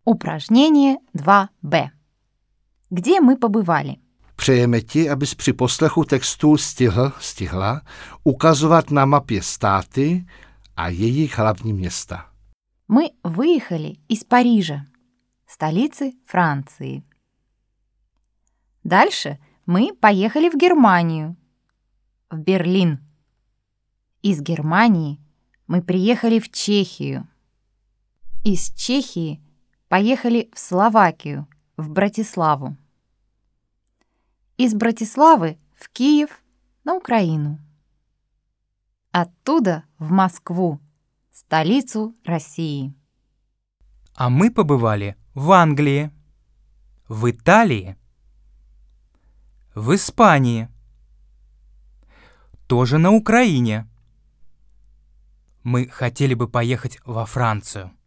Упражнение 2b. Kde my pobývali? Přejeme ti, abys při poslechu textu stihla ukazovat na mapě státy a jejich hlavní města. Мы выехали из Парижа, столицы Франции. Дальше мы поехали в Германию, в Берлин. Из Германии мы приехали в Чехию. Из Чехии поехали в Словакию, в Братиславу. Из Братиславы в Киев, на Украину. Оттуда в Москву, столицу России. А мы побывали в Англии, в Италии, в Испании, тоже на Украине. Мы хотели бы поехать во Францию.